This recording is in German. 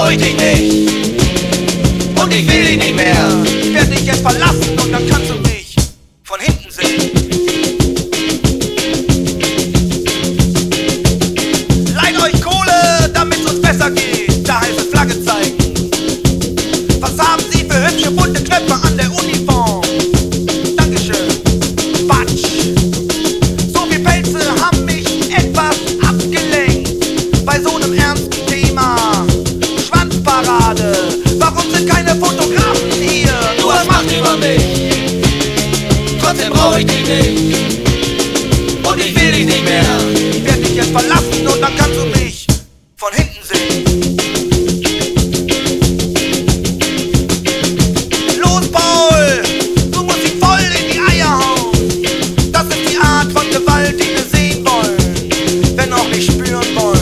brauch ich dich nicht. Und ich will dich nicht mehr. Ich werd dich jetzt verlassen und dann kannst du mich von hinten sehen. Leiht euch Kohle, damit's uns besser geht. Da heißt es Flagge zeigen. Was haben Sie für hübsche bunte Knöpfe an der Uniform? Dankeschön. Quatsch. So wie Pelze haben mich etwas abgelenkt. Bei so einem ernsten Thema. Schwanzparade. Warum sind keine Fotografen hier? Du hast Macht über mich. Trotzdem brauch ich dich nicht. Und ich will dich nicht mehr. Ich werd dich jetzt verlassen und dann kannst du mich von hinten sehen. Los, Paul! Du musst dich voll in die Eier hauen. Das ist die Art von Gewalt, die wir sehen wollen, wenn auch nicht spüren wollen.